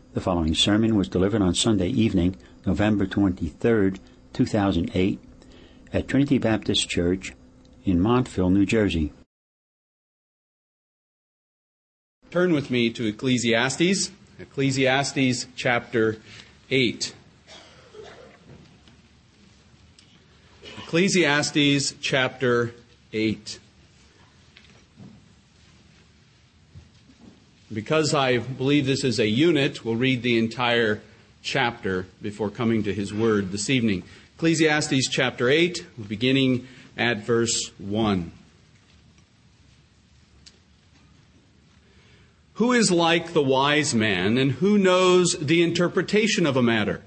The following sermon was delivered on Sunday evening, November 23, 2008, at Trinity Baptist Church in Montville, New Jersey. Turn with me to Ecclesiastes chapter 8. Ecclesiastes chapter 8. Because I believe this is a unit, we'll read the entire chapter before coming to his word this evening. Ecclesiastes chapter 8, beginning at verse 1. Who is like the wise man, and who knows the interpretation of a matter?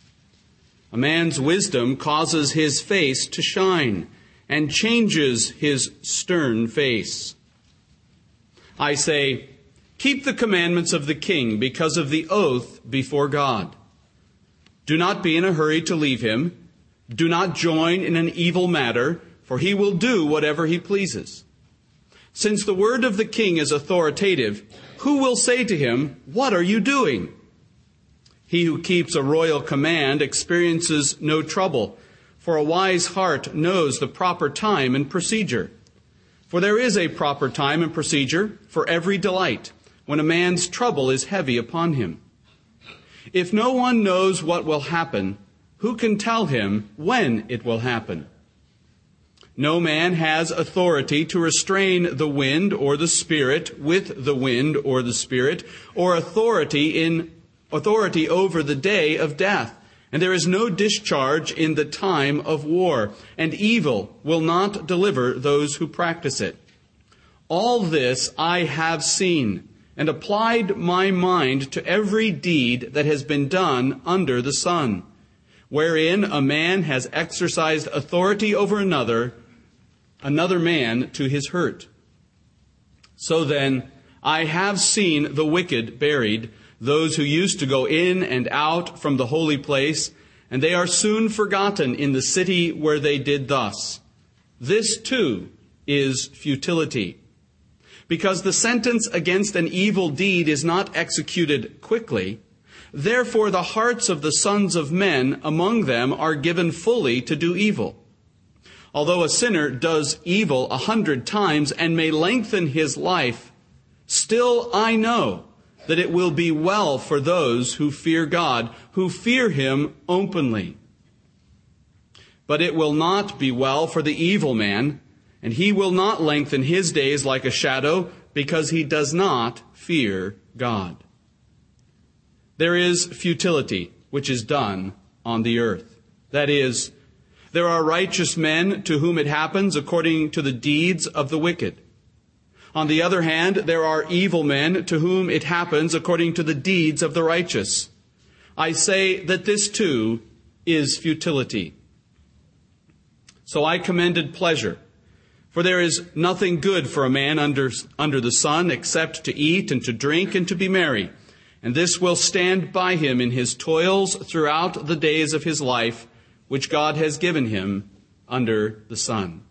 A man's wisdom causes his face to shine, and changes his stern face. I say, keep the commandments of the king because of the oath before God. Do not be in a hurry to leave him. Do not join in an evil matter, for he will do whatever he pleases. Since the word of the king is authoritative, who will say to him, "What are you doing?" He who keeps a royal command experiences no trouble, for a wise heart knows the proper time and procedure. For there is a proper time and procedure for every delight, when a man's trouble is heavy upon him. If no one knows what will happen, who can tell him when it will happen? No man has authority to restrain the wind or the Spirit with the wind or the Spirit, or authority over the day of death. And there is no discharge in the time of war, and evil will not deliver those who practice it. All this I have seen, and applied my mind to every deed that has been done under the sun, wherein a man has exercised authority over another man to his hurt. So then, I have seen the wicked buried, those who used to go in and out from the holy place, and they are soon forgotten in the city where they did thus. This too is futility. Because the sentence against an evil deed is not executed quickly, therefore the hearts of the sons of men among them are given fully to do evil. Although a sinner does evil 100 times and may lengthen his life, still I know that it will be well for those who fear God, who fear him openly. But it will not be well for the evil man, and he will not lengthen his days like a shadow, because he does not fear God. There is futility which is done on the earth. That is, there are righteous men to whom it happens according to the deeds of the wicked. On the other hand, there are evil men to whom it happens according to the deeds of the righteous. I say that this too is futility. So I commended pleasure. For there is nothing good for a man under the sun except to eat and to drink and to be merry. And this will stand by him in his toils throughout the days of his life, which God has given him under the sun.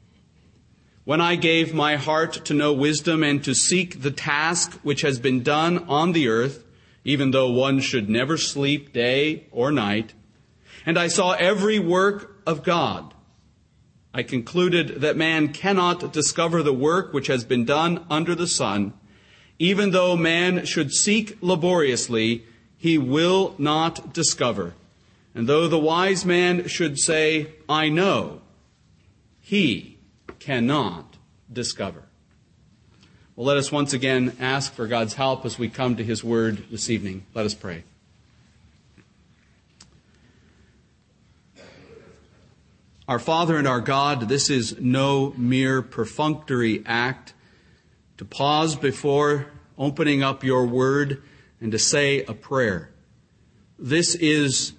When I gave my heart to know wisdom and to seek the task which has been done on the earth, even though one should never sleep day or night, and I saw every work of God, I concluded that man cannot discover the work which has been done under the sun. Even though man should seek laboriously, he will not discover. And though the wise man should say, I know, he cannot discover. Well, let us once again ask for God's help as we come to his word this evening. Let us pray. Our Father and our God, this is no mere perfunctory act to pause before opening up your word and to say a prayer. This is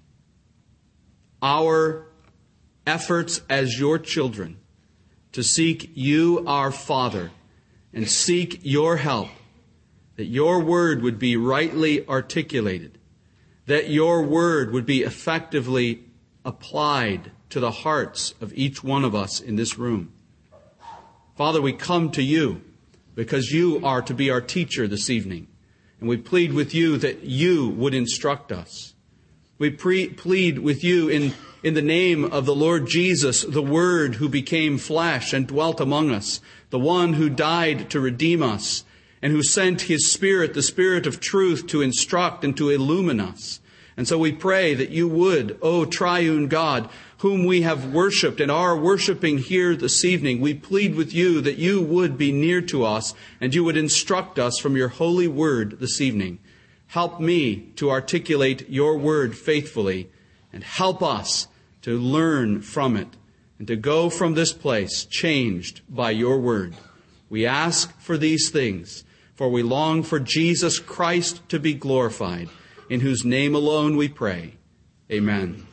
our efforts as your children to seek you, our Father, and seek your help, that your word would be rightly articulated, that your word would be effectively applied to the hearts of each one of us in this room. Father, we come to you because you are to be our teacher this evening. And we plead with you that you would instruct us. We plead with you in the name of the Lord Jesus, the Word who became flesh and dwelt among us, the one who died to redeem us, and who sent His Spirit, the Spirit of truth, to instruct and to illumine us. And so we pray that you would, O triune God, whom we have worshipped and are worshiping here this evening, we plead with you that you would be near to us and you would instruct us from your holy word this evening. Help me to articulate your word faithfully and help us to learn from it and to go from this place changed by your word. We ask for these things, for we long for Jesus Christ to be glorified, in whose name alone we pray. Amen.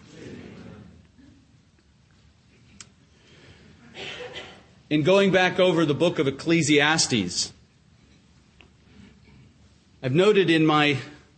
In going back over the book of Ecclesiastes, I've noted in my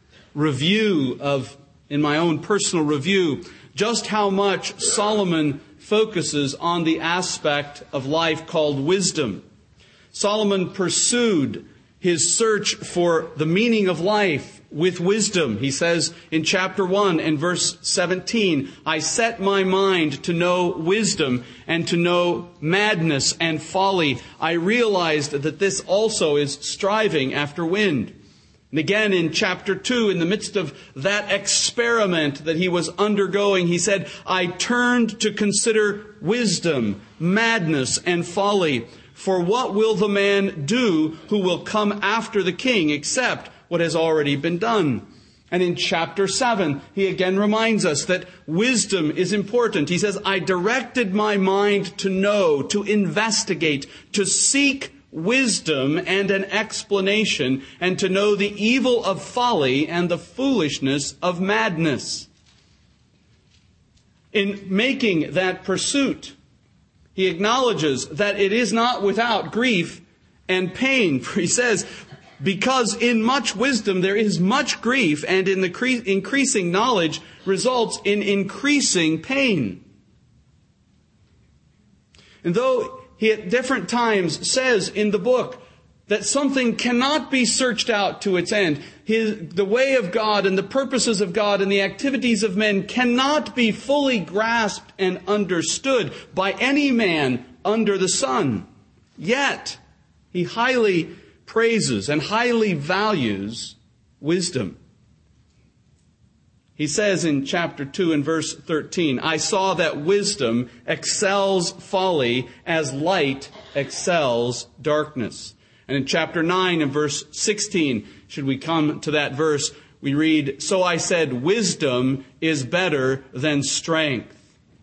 own personal review, just how much Solomon focuses on the aspect of life called wisdom. Solomon pursued his search for the meaning of life with wisdom. He says in chapter 1 and verse 17, I set my mind to know wisdom and to know madness and folly. I realized that this also is striving after wind. And again in chapter 2, in the midst of that experiment that he was undergoing, he said, I turned to consider wisdom, madness, and folly. For what will the man do who will come after the king except what has already been done? And in chapter 7, he again reminds us that wisdom is important. He says, I directed my mind to know, to investigate, to seek wisdom and an explanation, and to know the evil of folly and the foolishness of madness. In making that pursuit, he acknowledges that it is not without grief and pain. For he says, because in much wisdom there is much grief, and in the increasing knowledge results in increasing pain. And though he at different times says in the book that something cannot be searched out to its end, the way of God and the purposes of God and the activities of men cannot be fully grasped and understood by any man under the sun. Yet, he highly praises and highly values wisdom. He says in chapter 2 and verse 13, I saw that wisdom excels folly as light excels darkness. And in chapter 9 and verse 16, should we come to that verse, we read, so I said, wisdom is better than strength.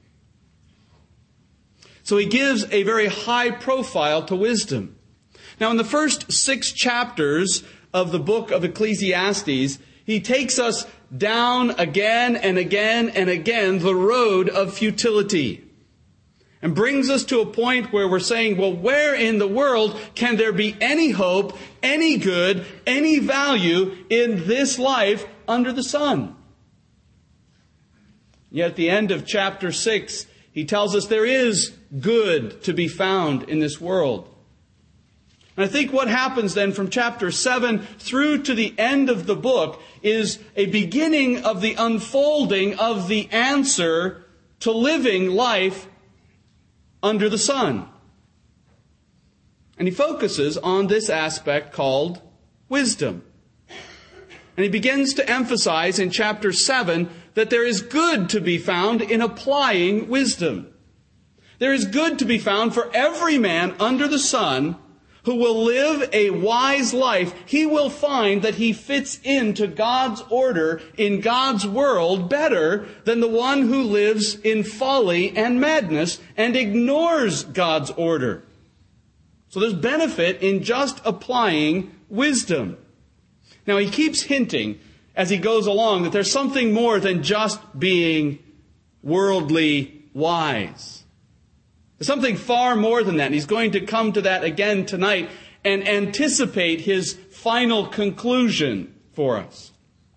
So he gives a very high profile to wisdom. Now in the first 6 chapters of the book of Ecclesiastes, he takes us down again and again and again the road of futility. And brings us to a point where we're saying, well, where in the world can there be any hope, any good, any value in this life under the sun? Yet at the end of chapter 6, he tells us there is good to be found in this world. And I think what happens then from chapter 7 through to the end of the book is a beginning of the unfolding of the answer to living life under the sun. And he focuses on this aspect called wisdom. And he begins to emphasize in chapter 7 that there is good to be found in applying wisdom. There is good to be found for every man under the sun who will live a wise life. He will find that he fits into God's order in God's world better than the one who lives in folly and madness and ignores God's order. So there's benefit in just applying wisdom. Now he keeps hinting as he goes along that there's something more than just being worldly wise. There's something far more than that. And he's going to come to that again tonight and anticipate his final conclusion for us.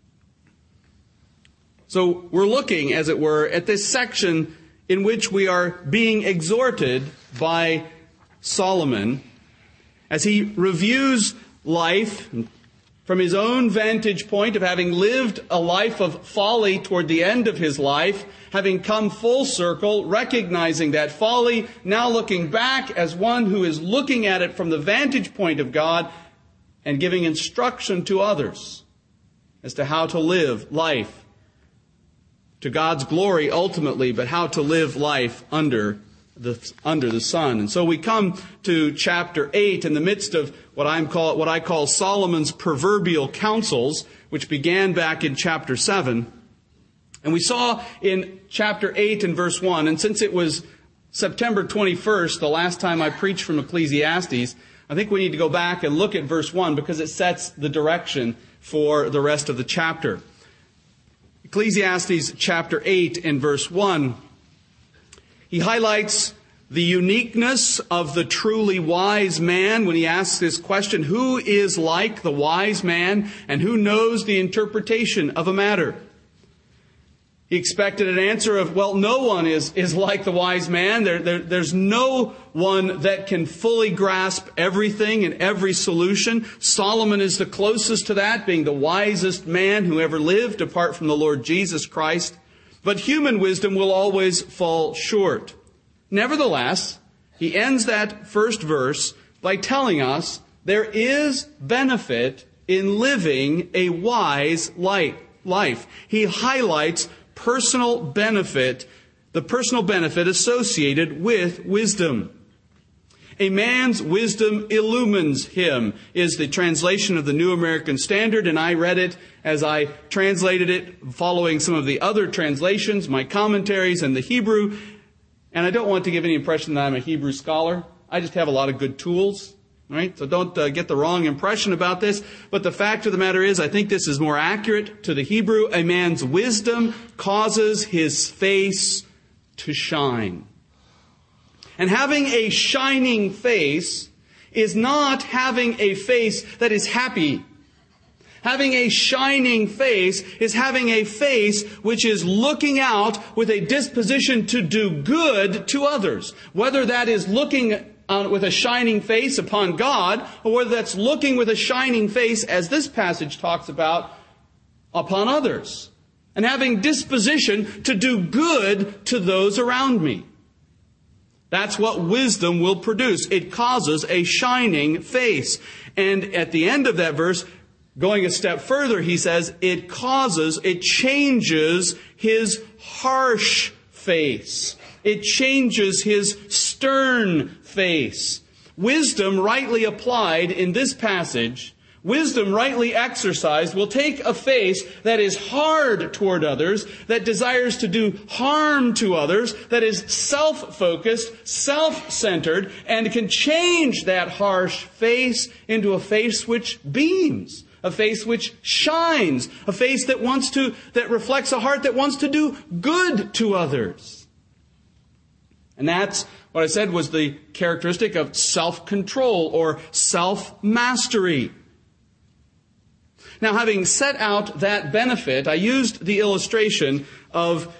So we're looking, as it were, at this section in which we are being exhorted by Solomon as he reviews life, from his own vantage point of having lived a life of folly toward the end of his life, having come full circle, recognizing that folly, now looking back as one who is looking at it from the vantage point of God and giving instruction to others as to how to live life to God's glory ultimately, but how to live life under the sun. And so we come to chapter 8 in the midst of what I call Solomon's proverbial counsels, which began back in chapter 7. And we saw in chapter 8 and verse 1, and since it was September 21st, the last time I preached from Ecclesiastes, I think we need to go back and look at verse 1 because it sets the direction for the rest of the chapter. Ecclesiastes chapter 8 and verse 1, he highlights the uniqueness of the truly wise man when he asks this question, who is like the wise man and who knows the interpretation of a matter? He expected an answer of, well, no one is like the wise man. There's no one that can fully grasp everything and every solution. Solomon is the closest to that, being the wisest man who ever lived apart from the Lord Jesus Christ. But human wisdom will always fall short. Nevertheless, he ends that first verse by telling us there is benefit in living a wise life. He highlights personal benefit, the personal benefit associated with wisdom. A man's wisdom illumines him is the translation of the New American Standard, and I read it as I translated it following some of the other translations, my commentaries, and the Hebrew. And I don't want to give any impression that I'm a Hebrew scholar. I just have a lot of good tools, right? So don't get the wrong impression about this. But the fact of the matter is, I think this is more accurate to the Hebrew. A man's wisdom causes his face to shine. And having a shining face is not having a face that is happy. Having a shining face is having a face which is looking out with a disposition to do good to others. Whether that is looking with a shining face upon God, or whether that's looking with a shining face, as this passage talks about, upon others. And having disposition to do good to those around me. That's what wisdom will produce. It causes a shining face. And at the end of that verse, going a step further, he says, it changes his harsh face. It changes his stern face. Wisdom rightly applied in this passage, wisdom rightly exercised, will take a face that is hard toward others, that desires to do harm to others, that is self-focused, self-centered, and can change that harsh face into a face which beams. A face which shines. A face that reflects a heart that wants to do good to others. And that's what I said was the characteristic of self-control or self-mastery. Now, having set out that benefit, I used the illustration of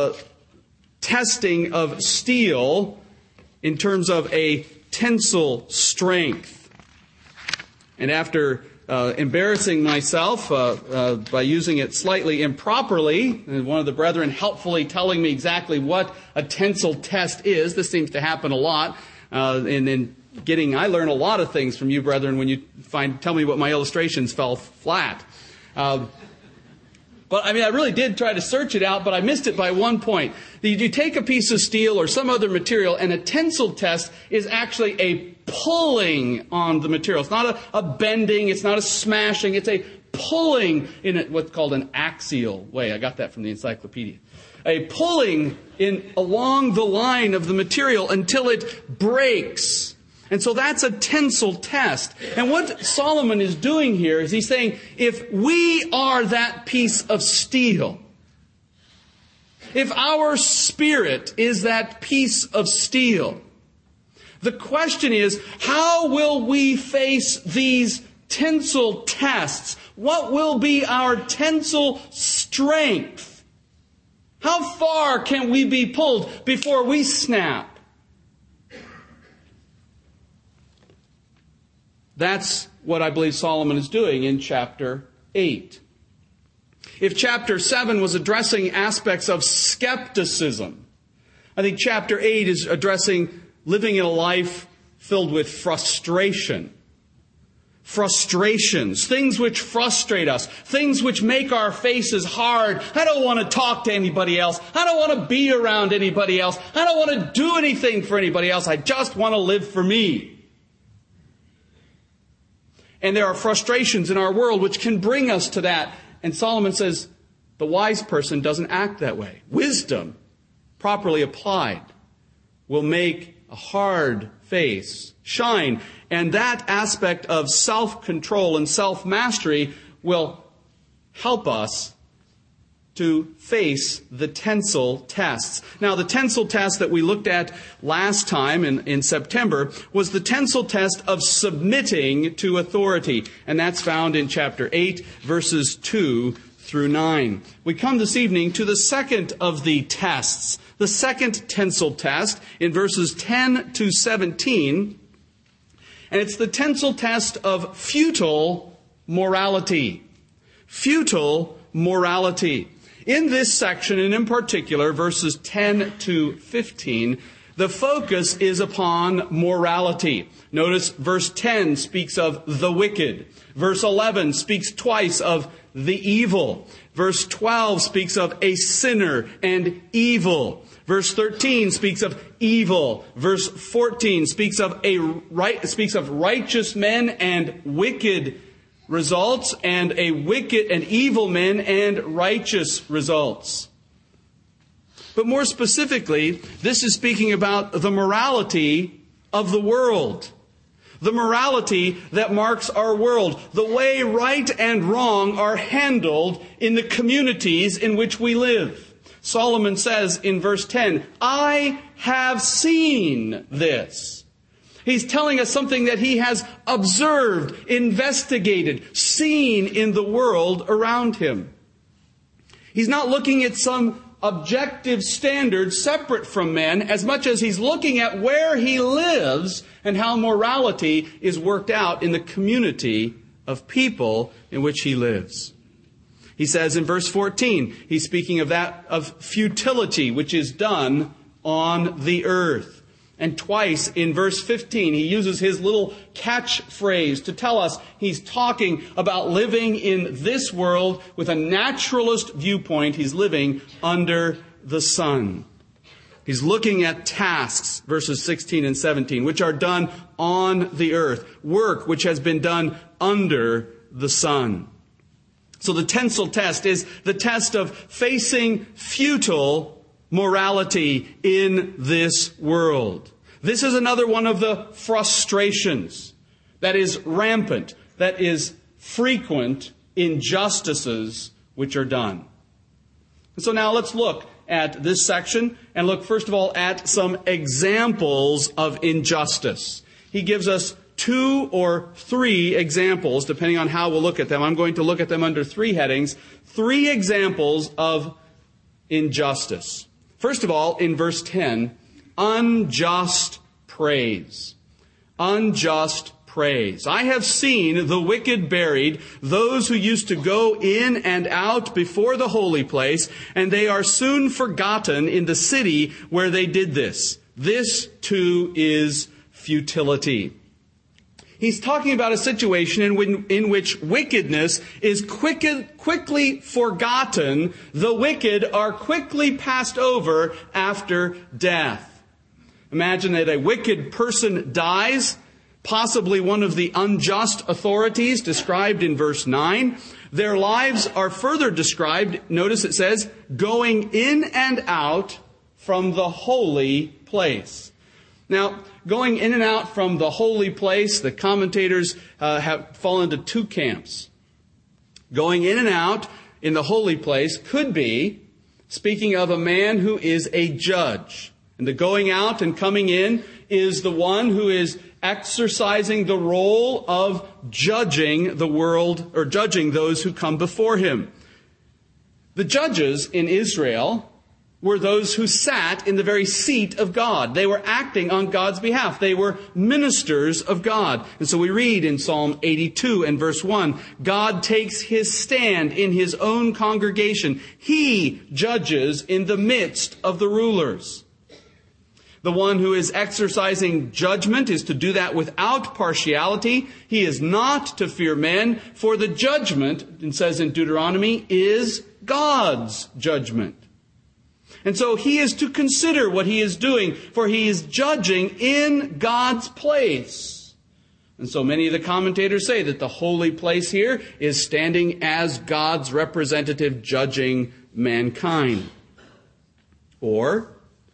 testing of steel in terms of a tensile strength. And after embarrassing myself by using it slightly improperly, and one of the brethren helpfully telling me exactly what a tensile test is. This seems to happen a lot. I learn a lot of things from you, brethren, when you tell me what my illustrations fell flat. But I really did try to search it out, but I missed it by one point. You take a piece of steel or some other material, and a tensile test is actually a pulling on the material. It's not a bending, it's not a smashing, it's a pulling in what's called an axial way. I got that from the encyclopedia. A pulling along the line of the material until it breaks. And so that's a tensile test. And what Solomon is doing here is he's saying, if we are that piece of steel, if our spirit is that piece of steel, the question is, how will we face these tensile tests? What will be our tensile strength? How far can we be pulled before we snap? That's what I believe Solomon is doing in chapter 8. If chapter 7 was addressing aspects of skepticism, I think chapter 8 is addressing living in a life filled with frustration. Frustrations, things which frustrate us, things which make our faces hard. I don't want to talk to anybody else. I don't want to be around anybody else. I don't want to do anything for anybody else. I just want to live for me. And there are frustrations in our world which can bring us to that. And Solomon says the wise person doesn't act that way. Wisdom, properly applied, will make a hard face shine. And that aspect of self-control and self-mastery will help us to face the tensile tests. Now, the tensile test that we looked at last time in September was the tensile test of submitting to authority. And that's found in chapter 8, verses 2 through 9. We come this evening to the second of the tests, the second tensile test in verses 10 to 17. And it's the tensile test of futile morality. Futile morality. In this section, and in particular, verses 10 to 15, the focus is upon morality. Notice verse 10 speaks of the wicked. Verse 11 speaks twice of the evil. Verse 12 speaks of a sinner and evil. Verse 13 speaks of evil. Verse 14 speaks of righteous men and wicked results, and a wicked and evil men and righteous results. But more specifically, this is speaking about the morality of the world. The morality that marks our world. The way right and wrong are handled in the communities in which we live. Solomon says in verse 10, I have seen this. He's telling us something that he has observed, investigated, seen in the world around him. He's not looking at some objective standard separate from men as much as he's looking at where he lives and how morality is worked out in the community of people in which he lives. He says in verse 14, he's speaking of futility which is done on the earth. And twice in verse 15, he uses his little catchphrase to tell us he's talking about living in this world with a naturalist viewpoint. He's living under the sun. He's looking at tasks, verses 16 and 17, which are done on the earth. Work which has been done under the sun. So the tensile test is the test of facing futile morality in this world. This is another one of the frustrations that is rampant, that is frequent injustices which are done. And so now let's look at this section and look first of all at some examples of injustice. He gives us 2 or 3 examples, depending on how we'll look at them. I'm going to look at them under 3 headings. 3 examples of injustice. First of all, in verse 10, unjust praise. Unjust praise. I have seen the wicked buried, those who used to go in and out before the holy place, and they are soon forgotten in the city where they did this. This too is futility. He's talking about a situation in which wickedness is quickly forgotten. The wicked are quickly passed over after death. Imagine that a wicked person dies, possibly one of the unjust authorities described in verse 9. Their lives are further described. Notice it says, going in and out from the holy place. Now, going in and out from the holy place, the commentators have fallen into 2 camps. Going in and out in the holy place could be speaking of a man who is a judge. And the going out and coming in is the one who is exercising the role of judging the world, or judging those who come before him. The judges in Israel were those who sat in the very seat of God. They were acting on God's behalf. They were ministers of God. And so we read in Psalm 82 and verse 1, God takes his stand in his own congregation. He judges in the midst of the rulers. The one who is exercising judgment is to do that without partiality. He is not to fear men, for the judgment, it says in Deuteronomy, is God's judgment. And so he is to consider what he is doing, for he is judging in God's place. And so many of the commentators say that the holy place here is standing as God's representative judging mankind. Or,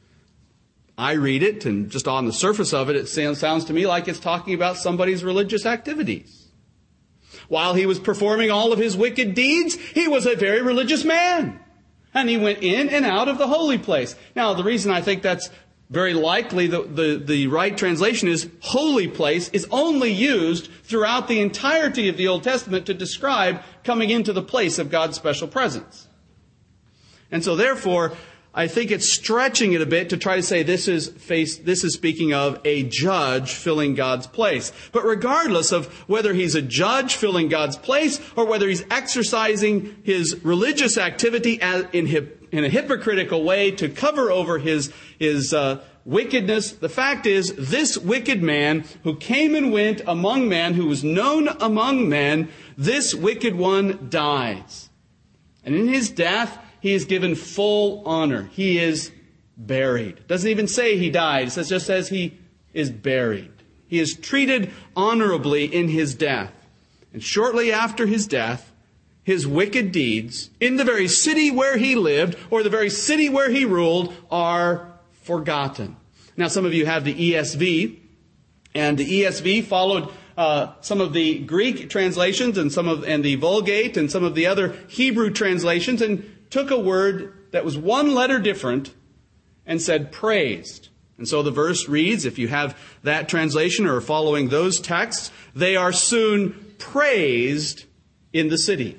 I read it, and just on the surface of it, it sounds to me like it's talking about somebody's religious activities. While he was performing all of his wicked deeds, he was a very religious man. And he went in and out of the holy place. Now, the reason I think that's very likely the right translation is holy place is only used throughout the entirety of the Old Testament to describe coming into the place of God's special presence. And so therefore, I think it's stretching it a bit to try to say this is speaking of a judge filling God's place. But regardless of whether he's a judge filling God's place or whether he's exercising his religious activity in a hypocritical way to cover over his wickedness, the fact is this wicked man who came and went among men, who was known among men, this wicked one dies. And in his death, he is given full honor. He is buried. It doesn't even say he died. It just says he is buried. He is treated honorably in his death. And shortly after his death, his wicked deeds in the very city where he lived or the very city where he ruled are forgotten. Now, some of you have the ESV, and the ESV followed some of the Greek translations and the Vulgate and some of the other Hebrew translations and took a word that was one letter different and said praised. And so the verse reads, if you have that translation or are following those texts, they are soon praised in the city.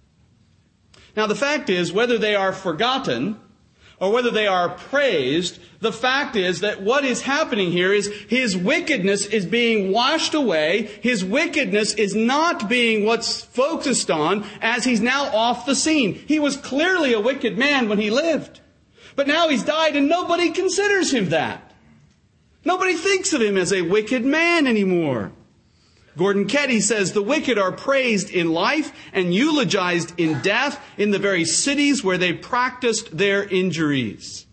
Now the fact is, whether they are forgotten or whether they are praised, the fact is that what is happening here is his wickedness is being washed away. His wickedness is not being what's focused on as he's now off the scene. He was clearly a wicked man when he lived. But now he's died and nobody considers him that. Nobody thinks of him as a wicked man anymore. Gordon Ketty says the wicked are praised in life and eulogized in death in the very cities where they practiced their injuries.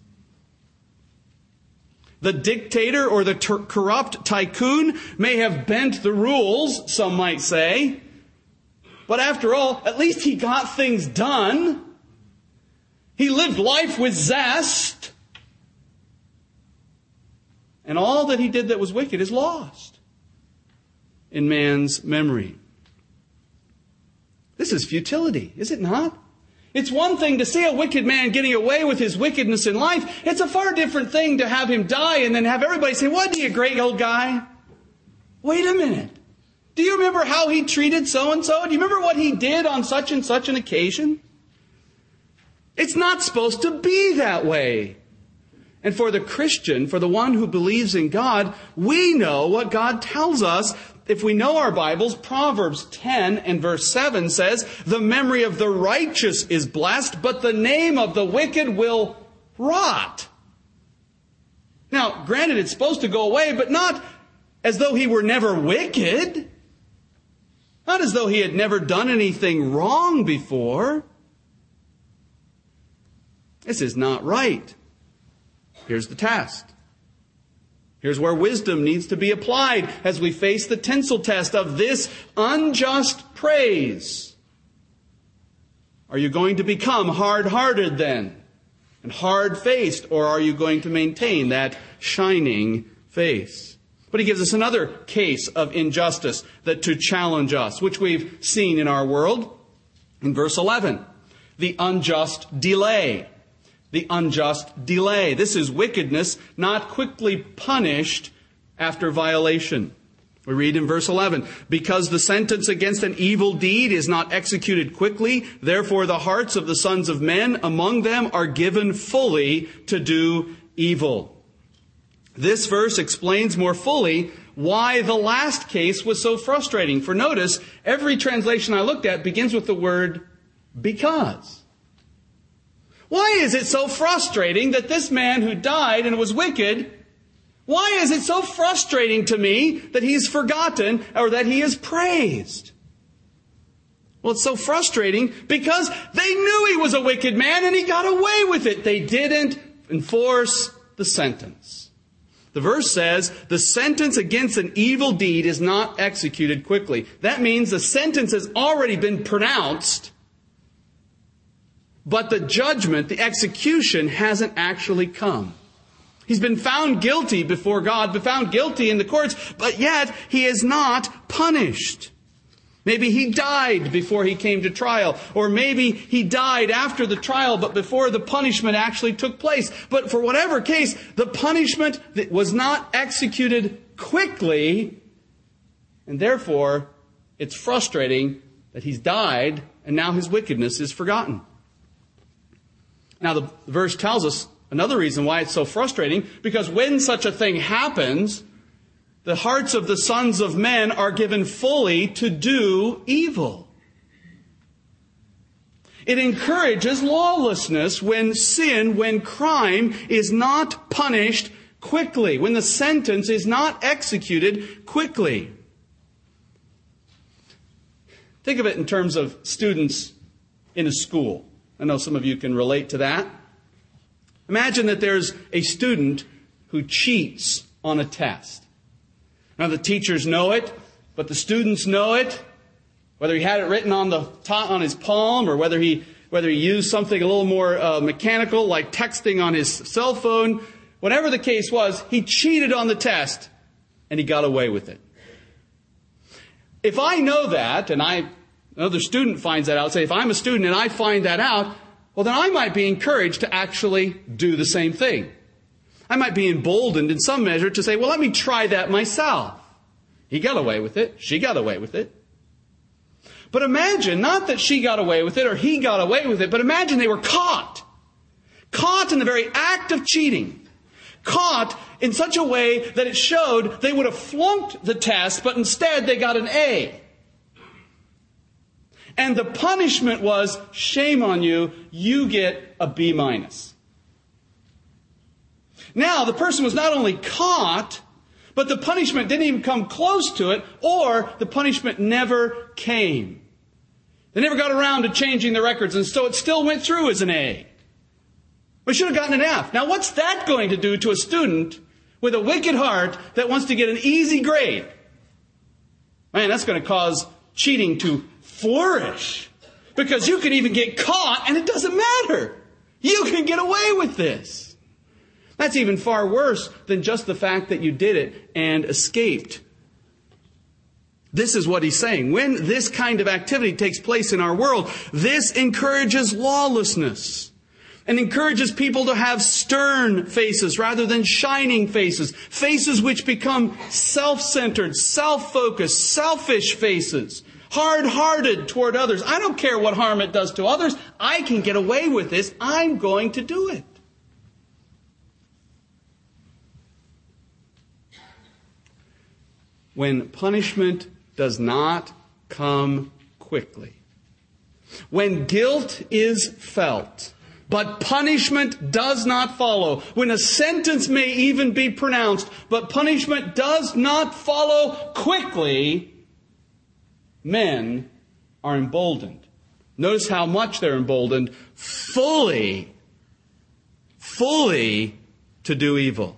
The dictator or the corrupt tycoon may have bent the rules, some might say. But after all, at least he got things done. He lived life with zest. And all that he did that was wicked is lost in man's memory. This is futility, is it not? It's one thing to see a wicked man getting away with his wickedness in life. It's a far different thing to have him die and then have everybody say, wasn't he a great old guy? Wait a minute. Do you remember how he treated so-and-so? Do you remember what he did on such and such an occasion? It's not supposed to be that way. And for the Christian, for the one who believes in God, we know what God tells us. If we know our Bibles, Proverbs 10 and verse 7 says, the memory of the righteous is blessed, but the name of the wicked will rot. Now, granted, it's supposed to go away, but not as though he were never wicked. Not as though he had never done anything wrong before. This is not right. Here's the test. Here's where wisdom needs to be applied as we face the tinsel test of this unjust praise. Are you going to become hard-hearted then and hard-faced, or are you going to maintain that shining face? But he gives us another case of injustice that to challenge us, which we've seen in our world. In verse 11, the unjust delay. The unjust delay. This is wickedness not quickly punished after violation. We read in verse 11, because the sentence against an evil deed is not executed quickly, therefore the hearts of the sons of men among them are given fully to do evil. This verse explains more fully why the last case was so frustrating. For notice, every translation I looked at begins with the word because. Why is it so frustrating that this man who died and was wicked, why is it so frustrating to me that he's forgotten or that he is praised? Well, it's so frustrating because they knew he was a wicked man and he got away with it. They didn't enforce the sentence. The verse says, the sentence against an evil deed is not executed quickly. That means the sentence has already been pronounced, but the judgment, the execution, hasn't actually come. He's been found guilty before God, been found guilty in the courts, but yet he is not punished. Maybe he died before he came to trial, or maybe he died after the trial, but before the punishment actually took place. But for whatever case, the punishment was not executed quickly, and therefore it's frustrating that he's died and now his wickedness is forgotten. Now the verse tells us another reason why it's so frustrating, because when such a thing happens, the hearts of the sons of men are given fully to do evil. It encourages lawlessness when sin, when crime is not punished quickly, when the sentence is not executed quickly. Think of it in terms of students in a school. I know some of you can relate to that. Imagine that there's a student who cheats on a test. Now the teachers know it, but the students know it. Whether he had it written on on his palm, or whether he used something a little more mechanical, like texting on his cell phone, whatever the case was, he cheated on the test, and he got away with it. If I know that, and another student finds that out, say if I'm a student and I find that out, well, then I might be encouraged to actually do the same thing. I might be emboldened in some measure to say, well, let me try that myself. He got away with it. She got away with it. But imagine, not that she got away with it or he got away with it, but imagine they were caught. Caught in the very act of cheating. Caught in such a way that it showed they would have flunked the test, but instead they got an A. And the punishment was, shame on you, you get a B-. Now, the person was not only caught, but the punishment didn't even come close to it, or the punishment never came. They never got around to changing the records, and so it still went through as an A. We should have gotten an F. Now, what's that going to do to a student with a wicked heart that wants to get an easy grade? Man, that's going to cause cheating to flourish. Because you can even get caught and it doesn't matter. You can get away with this. That's even far worse than just the fact that you did it and escaped. This is what he's saying. When this kind of activity takes place in our world, this encourages lawlessness and encourages people to have stern faces rather than shining faces. Faces which become self-centered, self-focused, selfish faces. Hard-hearted toward others. I don't care what harm it does to others. I can get away with this. I'm going to do it. When punishment does not come quickly, when guilt is felt, but punishment does not follow, when a sentence may even be pronounced, but punishment does not follow quickly, men are emboldened. Notice how much they're emboldened. Fully to do evil.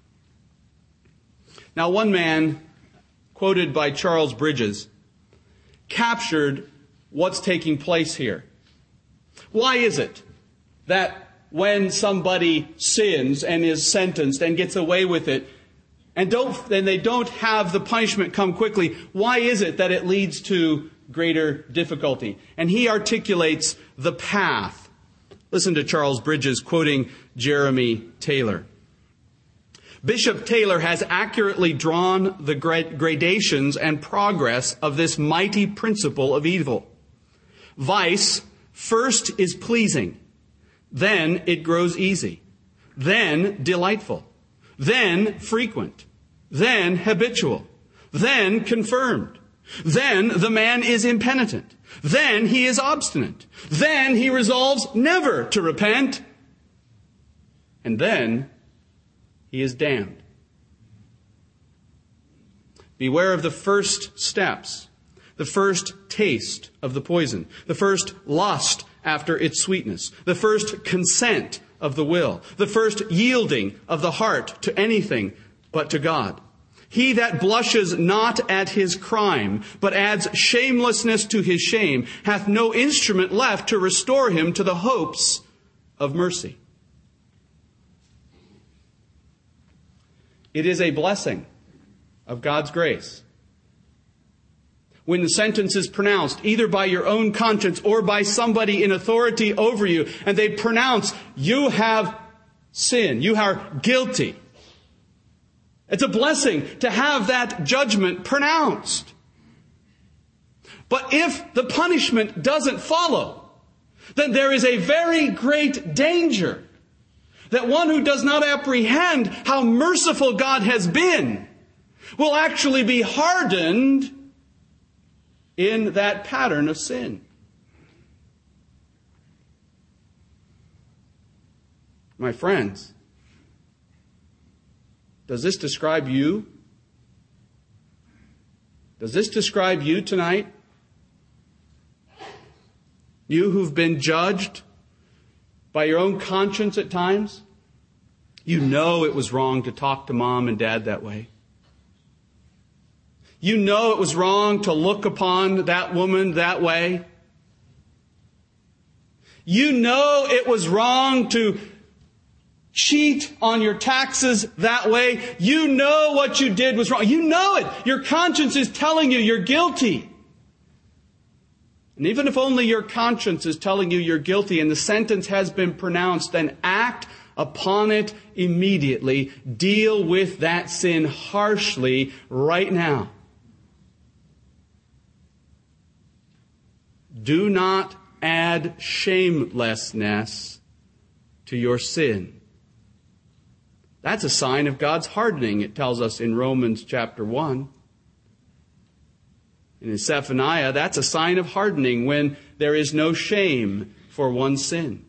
Now, one man, quoted by Charles Bridges, captured what's taking place here. Why is it that when somebody sins and is sentenced and gets away with it, and they don't have the punishment come quickly, why is it that it leads to greater difficulty? And he articulates the path. Listen to Charles Bridges quoting Jeremy Taylor. Bishop Taylor has accurately drawn the gradations and progress of this mighty principle of evil. Vice first is pleasing, then it grows easy, then delightful, then frequent, then habitual, then confirmed. Then the man is impenitent. Then he is obstinate. Then he resolves never to repent. And then he is damned. Beware of the first steps, the first taste of the poison, the first lust after its sweetness, the first consent of the will, the first yielding of the heart to anything but to God. He that blushes not at his crime, but adds shamelessness to his shame, hath no instrument left to restore him to the hopes of mercy. It is a blessing of God's grace when the sentence is pronounced either by your own conscience or by somebody in authority over you, and they pronounce, you have sinned, you are guilty. It's a blessing to have that judgment pronounced. But if the punishment doesn't follow, then there is a very great danger that one who does not apprehend how merciful God has been will actually be hardened in that pattern of sin. My friends, does this describe you? Does this describe you tonight? You who've been judged by your own conscience at times? You know it was wrong to talk to mom and dad that way. You know it was wrong to look upon that woman that way. You know it was wrong to cheat on your taxes that way. You know what you did was wrong. You know it. Your conscience is telling you you're guilty. And even if only your conscience is telling you you're guilty and the sentence has been pronounced, then act upon it immediately. Deal with that sin harshly right now. Do not add shamelessness to your sin. That's a sign of God's hardening, it tells us in Romans chapter 1. And in Zephaniah, that's a sign of hardening when there is no shame for one's sin.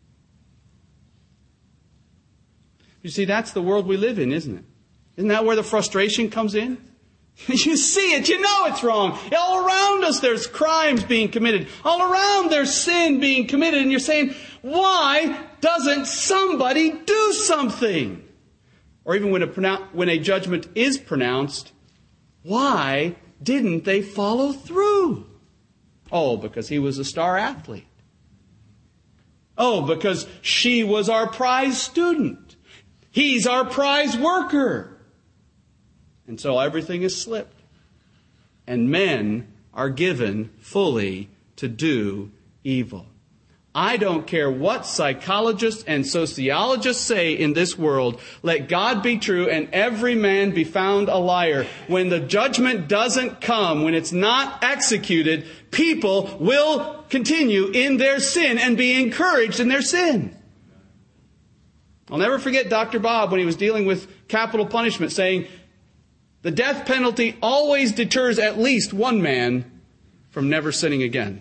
You see, that's the world we live in, isn't it? Isn't that where the frustration comes in? You see it, you know it's wrong. All around us there's crimes being committed. All around there's sin being committed. And you're saying, why doesn't somebody do something? Or even when a judgment is pronounced, why didn't they follow through? Oh, because he was a star athlete. Oh, because she was our prize student. He's our prize worker. And so everything is slipped. And men are given fully to do evil. I don't care what psychologists and sociologists say in this world. Let God be true and every man be found a liar. When the judgment doesn't come, when it's not executed, people will continue in their sin and be encouraged in their sin. I'll never forget Dr. Bob when he was dealing with capital punishment saying, the death penalty always deters at least one man from never sinning again.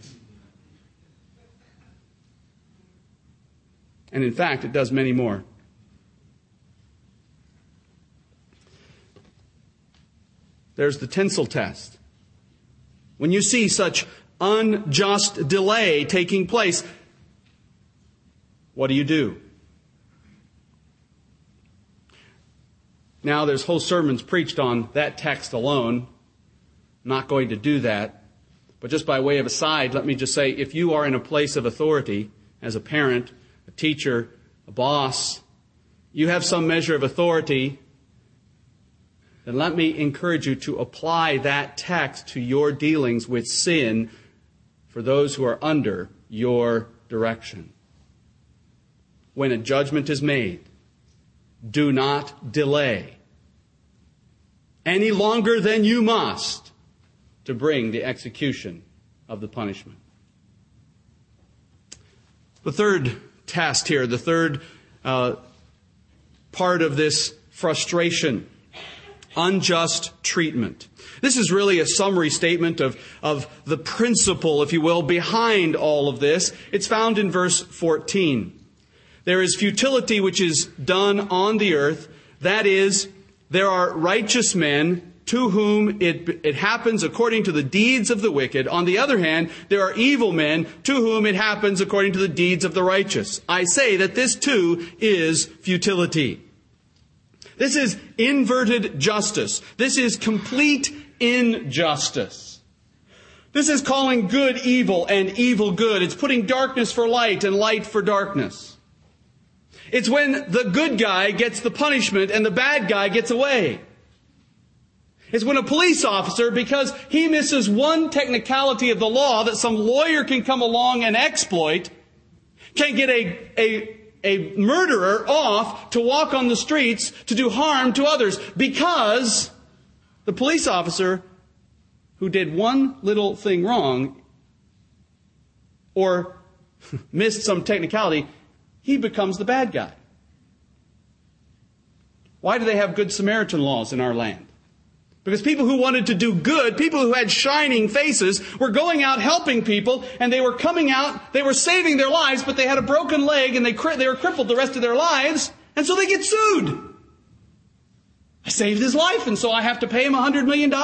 And in fact, it does many more. There's the tinsel test. When you see such unjust delay taking place, what do? Now, there's whole sermons preached on that text alone. I'm not going to do that. But just by way of aside, let me just say, if you are in a place of authority as a parent, a teacher, a boss, you have some measure of authority, then let me encourage you to apply that text to your dealings with sin for those who are under your direction. When a judgment is made, do not delay any longer than you must to bring the execution of the punishment. The third test here, the third part of this frustration, unjust treatment. This is really a summary statement of the principle, if you will, behind all of this. It's found in verse 14. There is futility which is done on the earth. That is, there are righteous men to whom it happens according to the deeds of the wicked. On the other hand, there are evil men to whom it happens according to the deeds of the righteous. I say that this too is futility. This is inverted justice. This is complete injustice. This is calling good evil and evil good. It's putting darkness for light and light for darkness. It's when the good guy gets the punishment and the bad guy gets away. It's when a police officer, because he misses one technicality of the law that some lawyer can come along and exploit, can get a murderer off to walk on the streets to do harm to others because the police officer who did one little thing wrong or missed some technicality, he becomes the bad guy. Why do they have Good Samaritan laws in our land? Because people who wanted to do good, people who had shining faces, were going out helping people, and they were coming out, they were saving their lives, but they had a broken leg, and they were crippled the rest of their lives, and so they get sued. I saved his life, and so I have to pay him $100 million?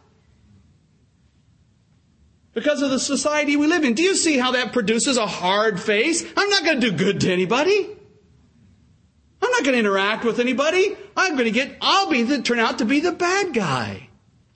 Because of the society we live in. Do you see how that produces a hard face? I'm not going to do good to anybody. I'm not going to interact with anybody. I'll turn out to be the bad guy.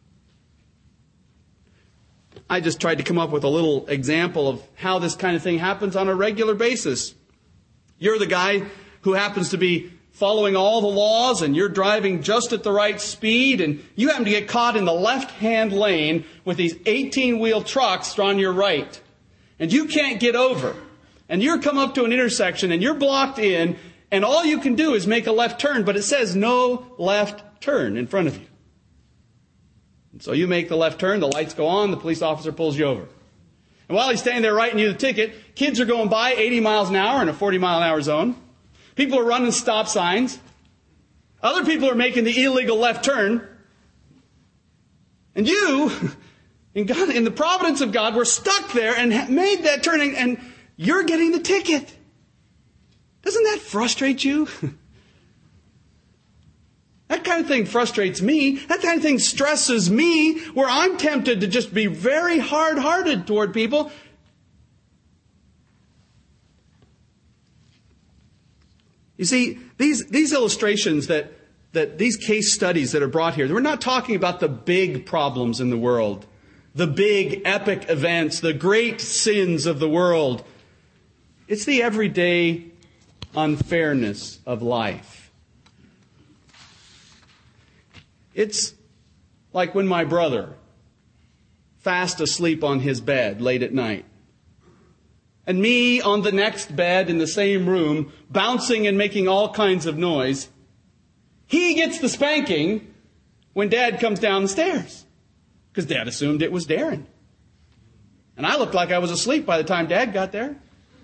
I just tried to come up with a little example of how this kind of thing happens on a regular basis. You're the guy who happens to be following all the laws and you're driving just at the right speed and you happen to get caught in the left-hand lane with these 18-wheel trucks on your right. And you can't get over. And you come up to an intersection and you're blocked in. And all you can do is make a left turn, but it says no left turn in front of you. And so you make the left turn, the lights go on, the police officer pulls you over. And while he's standing there writing you the ticket, kids are going by 80 miles an hour in a 40-mile-an-hour zone. People are running stop signs. Other people are making the illegal left turn. And you, in the providence of God, were stuck there and made that turning, and you're getting the ticket. Doesn't that frustrate you? That kind of thing frustrates me. That kind of thing stresses me, where I'm tempted to just be very hard-hearted toward people. You see, these illustrations that these case studies that are brought here, we're not talking about the big problems in the world, the big epic events, the great sins of the world. It's the everyday unfairness of life. It's like when my brother, fast asleep on his bed late at night, and me on the next bed in the same room, bouncing and making all kinds of noise, he gets the spanking when Dad comes down the stairs. Because Dad assumed it was Darren. And I looked like I was asleep by the time Dad got there.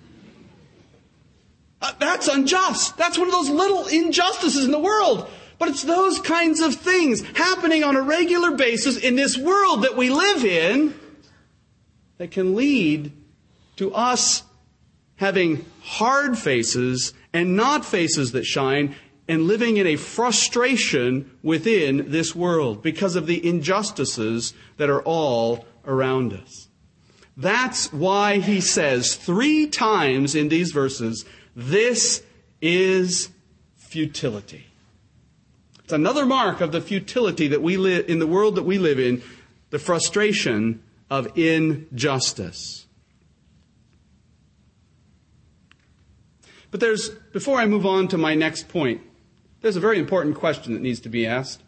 That's unjust. That's one of those little injustices in the world. But it's those kinds of things happening on a regular basis in this world that we live in that can lead to us having hard faces and not faces that shine and living in a frustration within this world because of the injustices that are all around us. That's why he says 3 times in these verses, this is futility. It's another mark of the futility that we live in the world that we live in, the frustration of injustice. But before I move on to my next point, there's a very important question that needs to be asked.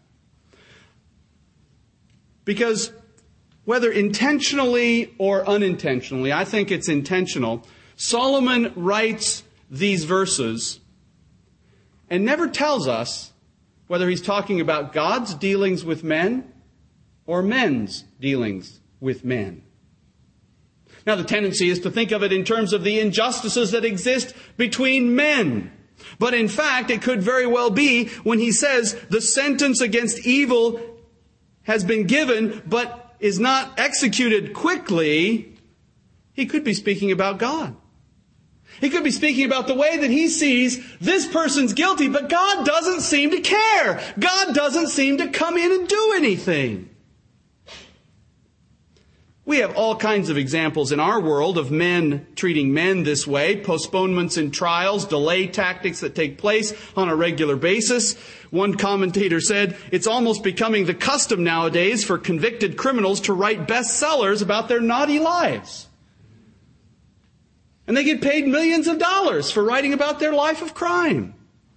Because whether intentionally or unintentionally, I think it's intentional, Solomon writes these verses and never tells us whether he's talking about God's dealings with men or men's dealings with men. Now, the tendency is to think of it in terms of the injustices that exist between men. But in fact, it could very well be when he says the sentence against evil has been given but is not executed quickly, he could be speaking about God. He could be speaking about the way that he sees this person's guilty, but God doesn't seem to care. God doesn't seem to come in and do anything. We have all kinds of examples in our world of men treating men this way. Postponements in trials, delay tactics that take place on a regular basis. One commentator said, it's almost becoming the custom nowadays for convicted criminals to write bestsellers about their naughty lives. And they get paid millions of dollars for writing about their life of crime.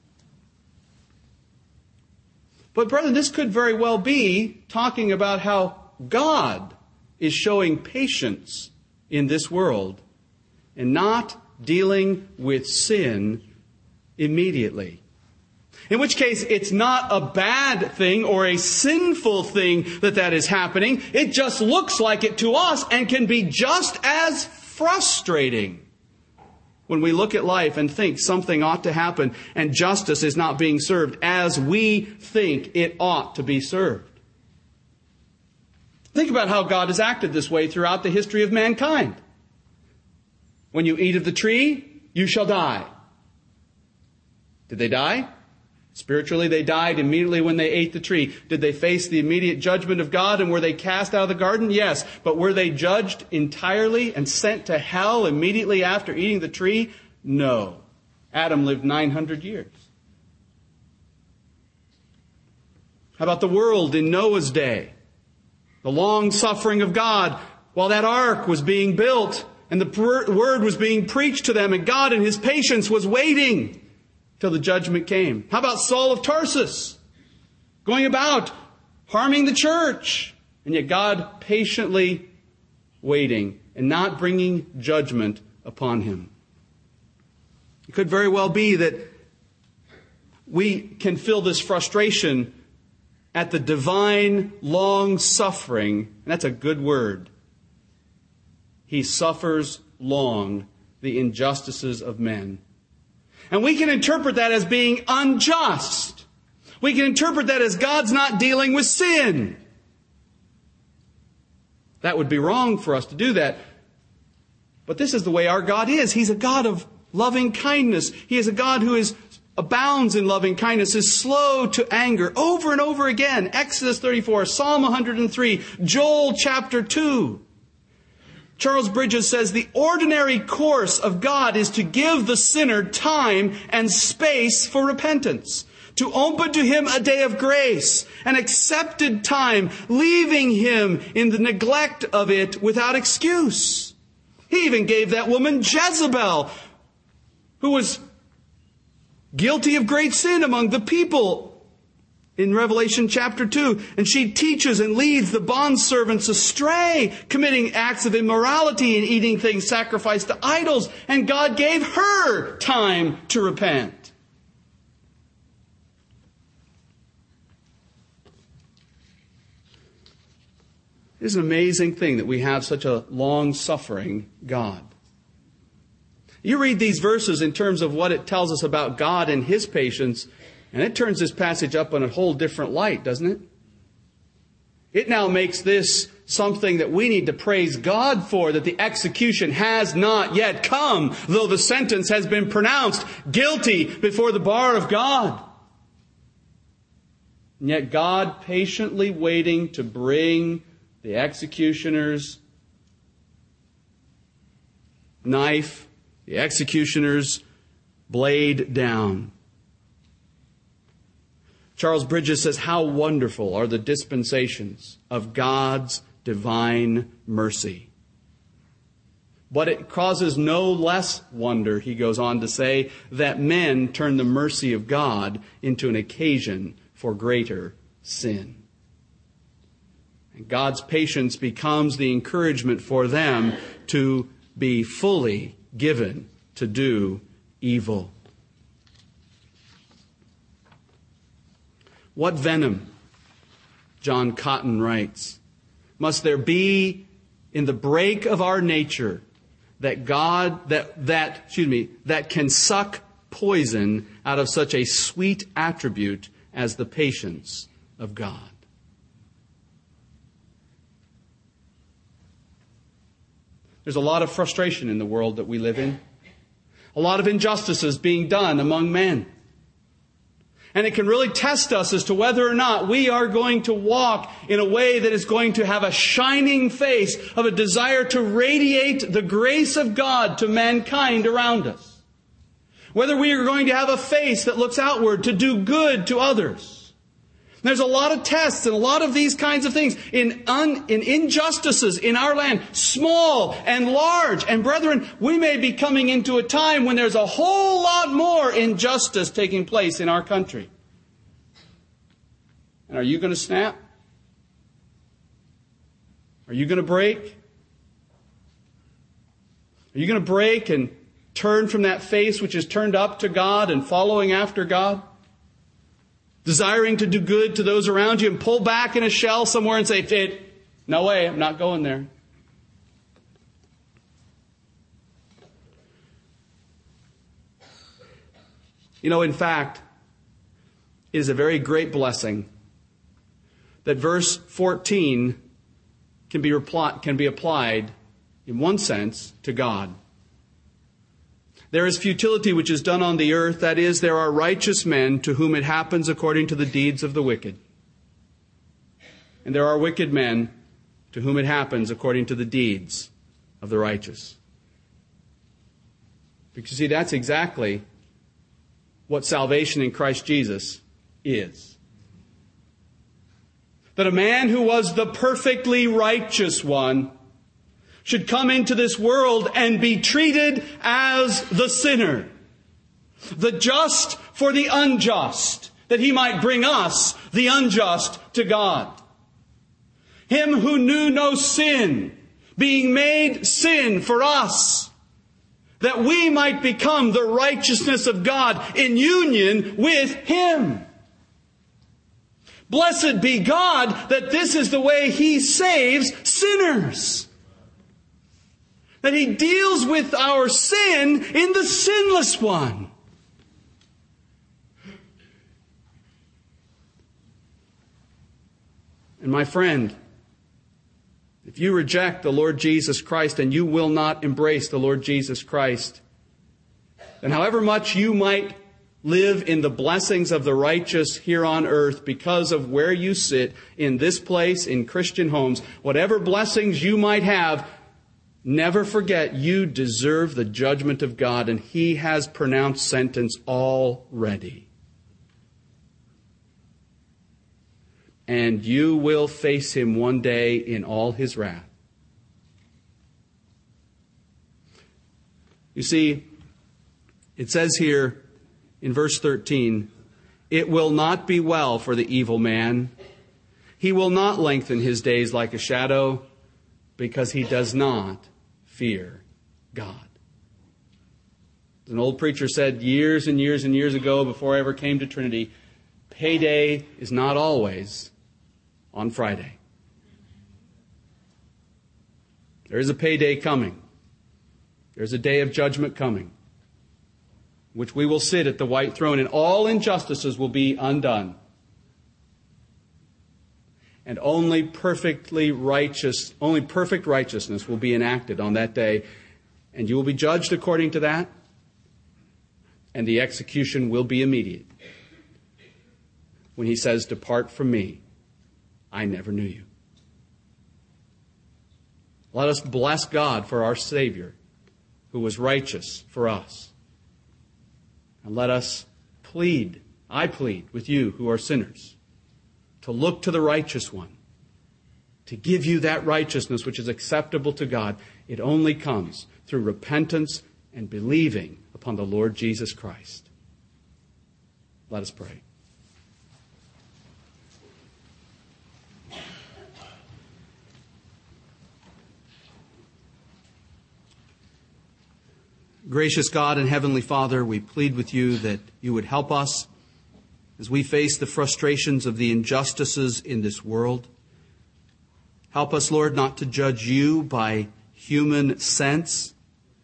But brother, this could very well be talking about how God is showing patience in this world and not dealing with sin immediately. In which case, it's not a bad thing or a sinful thing that is happening. It just looks like it to us and can be just as frustrating when we look at life and think something ought to happen and justice is not being served as we think it ought to be served. Think about how God has acted this way throughout the history of mankind. When you eat of the tree, you shall die. Did they die? Spiritually, they died immediately when they ate the tree. Did they face the immediate judgment of God and were they cast out of the garden? Yes. But were they judged entirely and sent to hell immediately after eating the tree? No. Adam lived 900 years. How about the world in Noah's day? The long suffering of God while that ark was being built and the word was being preached to them and God in his patience was waiting till the judgment came. How about Saul of Tarsus going about harming the church and yet God patiently waiting and not bringing judgment upon him? It could very well be that we can feel this frustration at the divine long suffering, and that's a good word. He suffers long the injustices of men. And we can interpret that as being unjust. We can interpret that as God's not dealing with sin. That would be wrong for us to do that. But this is the way our God is. He's a God of loving kindness. He is a God who abounds in loving kindness, is slow to anger, over and over again. Exodus 34, Psalm 103, Joel chapter 2. Charles Bridges says, the ordinary course of God is to give the sinner time and space for repentance, to open to him a day of grace, an accepted time, leaving him in the neglect of it without excuse. He even gave that woman Jezebel, who was guilty of great sin among the people in Revelation chapter 2. And she teaches and leads the bondservants astray, committing acts of immorality and eating things sacrificed to idols. And God gave her time to repent. It's an amazing thing that we have such a long-suffering God. You read these verses in terms of what it tells us about God and his patience, and it turns this passage up in a whole different light, doesn't it? It now makes this something that we need to praise God for, that the execution has not yet come, though the sentence has been pronounced guilty before the bar of God. And yet God patiently waiting to bring the executioner's knife, the executioner's blade down. Charles Bridges says, how wonderful are the dispensations of God's divine mercy. But it causes no less wonder, he goes on to say, that men turn the mercy of God into an occasion for greater sin. And God's patience becomes the encouragement for them to be fully given to do evil. What venom, John Cotton writes, must there be in the break of our nature that can suck poison out of such a sweet attribute as the patience of God? There's a lot of frustration in the world that we live in. A lot of injustices being done among men. And it can really test us as to whether or not we are going to walk in a way that is going to have a shining face of a desire to radiate the grace of God to mankind around us. Whether we are going to have a face that looks outward to do good to others. There's a lot of tests and a lot of these kinds of things in injustices in our land, small and large. And brethren, we may be coming into a time when there's a whole lot more injustice taking place in our country. And are you going to snap? Are you going to break? Are you going to break and turn from that face which is turned up to God and following after God? Desiring to do good to those around you and pull back in a shell somewhere and say, no way, I'm not going there. You know, in fact, it is a very great blessing that verse 14 can be applied, in one sense, to God. There is futility which is done on the earth, that is, there are righteous men to whom it happens according to the deeds of the wicked. And there are wicked men to whom it happens according to the deeds of the righteous. Because you see, that's exactly what salvation in Christ Jesus is. That a man who was the perfectly righteous one should come into this world and be treated as the sinner, the just for the unjust, that he might bring us, the unjust, to God. Him who knew no sin, being made sin for us, that we might become the righteousness of God in union with Him. Blessed be God that this is the way He saves sinners. That He deals with our sin in the sinless one. And my friend, if you reject the Lord Jesus Christ and you will not embrace the Lord Jesus Christ, then however much you might live in the blessings of the righteous here on earth because of where you sit in this place, in Christian homes, whatever blessings you might have, never forget you deserve the judgment of God, and He has pronounced sentence already. And you will face Him one day in all His wrath. You see, it says here in verse 13, it will not be well for the evil man. He will not lengthen his days like a shadow, because he does not fear God. An old preacher said years and years and years ago, before I ever came to Trinity, payday is not always on Friday. There is a payday coming. There's a day of judgment coming, which we will sit at the white throne, and all injustices will be undone. And only perfect righteousness will be enacted on that day. And you will be judged according to that. And the execution will be immediate. When He says, "Depart from me, I never knew you." Let us bless God for our Savior, who was righteous for us. And let us I plead with you who are sinners, to look to the righteous one, to give you that righteousness which is acceptable to God. It only comes through repentance and believing upon the Lord Jesus Christ. Let us pray. Gracious God and Heavenly Father, we plead with you that you would help us as we face the frustrations of the injustices in this world. Help us, Lord, not to judge you by human sense.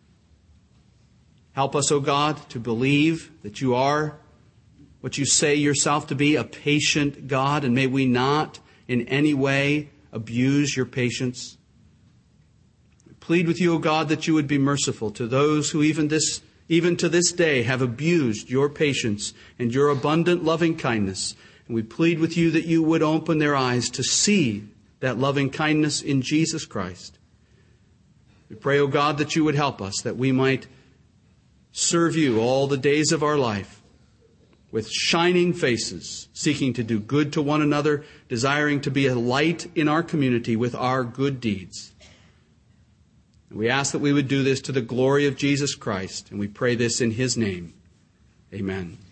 Help us, O God, to believe that you are what you say yourself to be, a patient God, and may we not in any way abuse your patience. We plead with you, O God, that you would be merciful to those who even to this day have abused your patience and your abundant loving kindness. And we plead with you that you would open their eyes to see that loving kindness in Jesus Christ. We pray, O God, that you would help us, that we might serve you all the days of our life with shining faces, seeking to do good to one another, desiring to be a light in our community with our good deeds. And we ask that we would do this to the glory of Jesus Christ, and we pray this in his name. Amen.